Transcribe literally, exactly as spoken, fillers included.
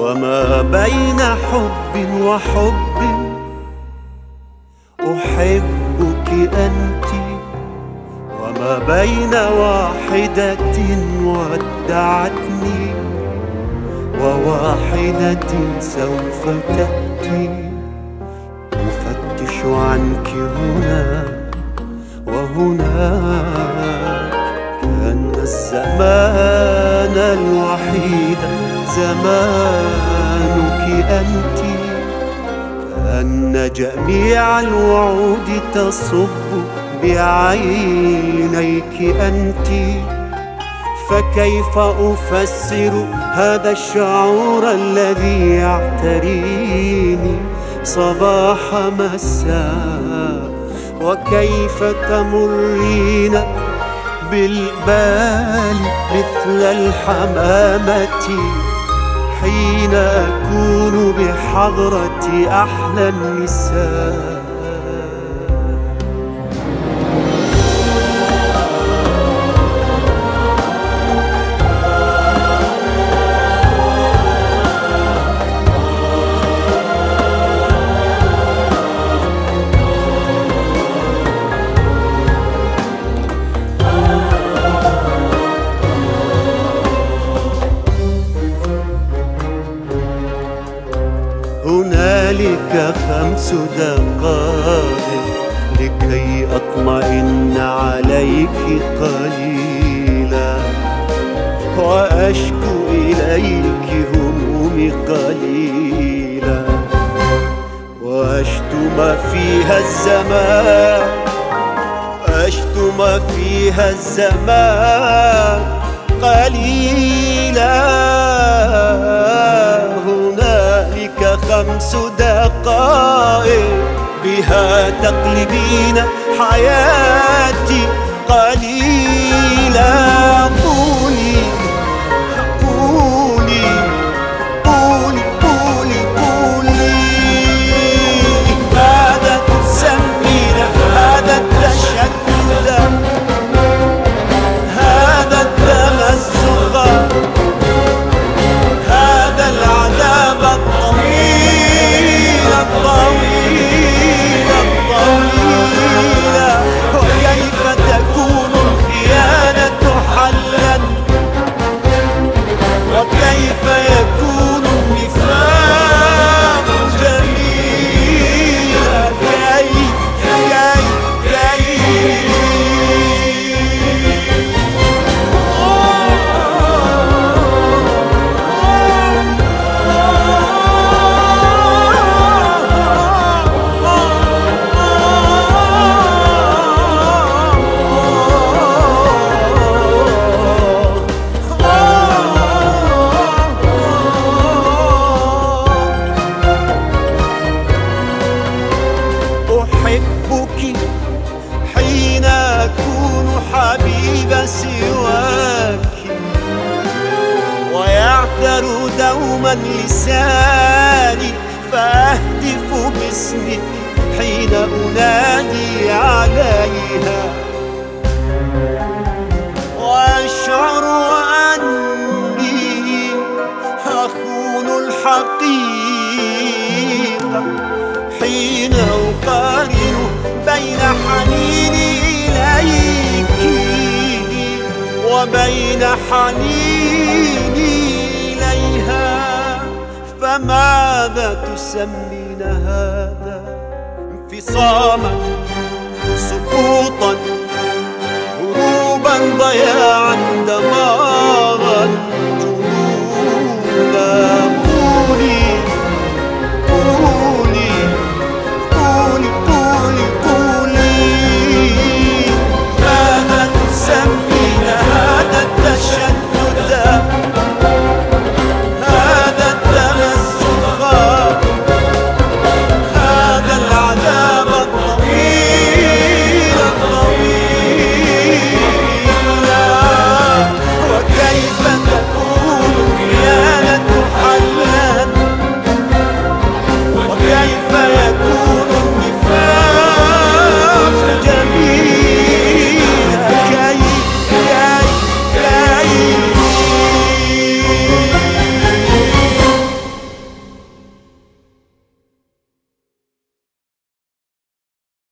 وما بين حب وحب أحبك أنت، وما بين واحدة ودعتني وواحدة سوف تأتي. أفتش عنك هنا وهناك، كأن الزمان الوحيد زمانك أنت، كأن جميع الوعود تصب بعينيك أنت. فكيف أفسر هذا الشعور الذي يعتريني صباح مساء؟ وكيف تمرين بالبال مثل الحمامة حين أكون بحضرة أحلى النساء؟ هنالك خمس دقائق لكي أطمئن عليك قليلا، وأشكو إليك همومي قليلا، وأشتم فيها الزمان، أشتم فيها الزمان قليلا. هنالك خمس دقائق بها تقلبين حياتي قليلا. قولي قولي قولي قولي قولي، ماذا تسمين هذا التشتت، هذا التمزق، هذا العذاب الطويل الطويل الطويل؟ وكيف تكون الخيانة حلا، وكيف يكون النفاق جميلا؟ كيف كيف كيف أحبك حين أكون حبيب سواك، ويعثر دوما لساني فأهتف باسمك حين أنادي عليها، وأشعر أني أخون الحقيقة حين أقارن بين حنيني إليك وبين حنيني إليها. فماذا تسمين هذا؟ انفصاما، سقوطا، هروبا، ضياعا، دمارا؟